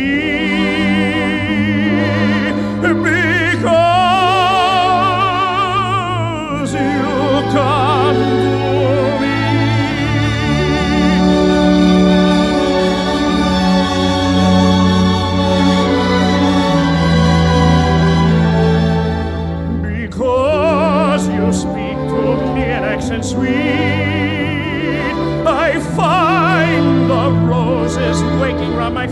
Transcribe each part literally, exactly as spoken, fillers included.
because you come to me. Because you speak to me in accent sweet, I find the roses waking round my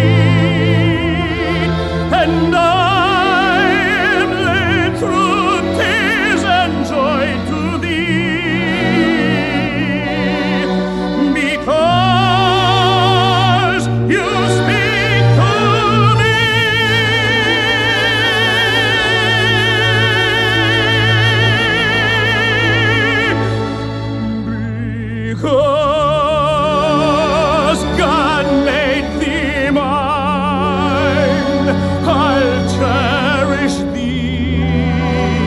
feet, and I am led through tears and joy to thee. Because you speak to me. Because God made thee mine, I'll cherish thee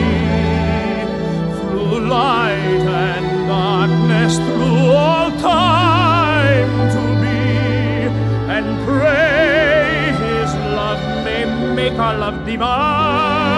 through light and darkness, through all time to be, and pray His love may make our love divine.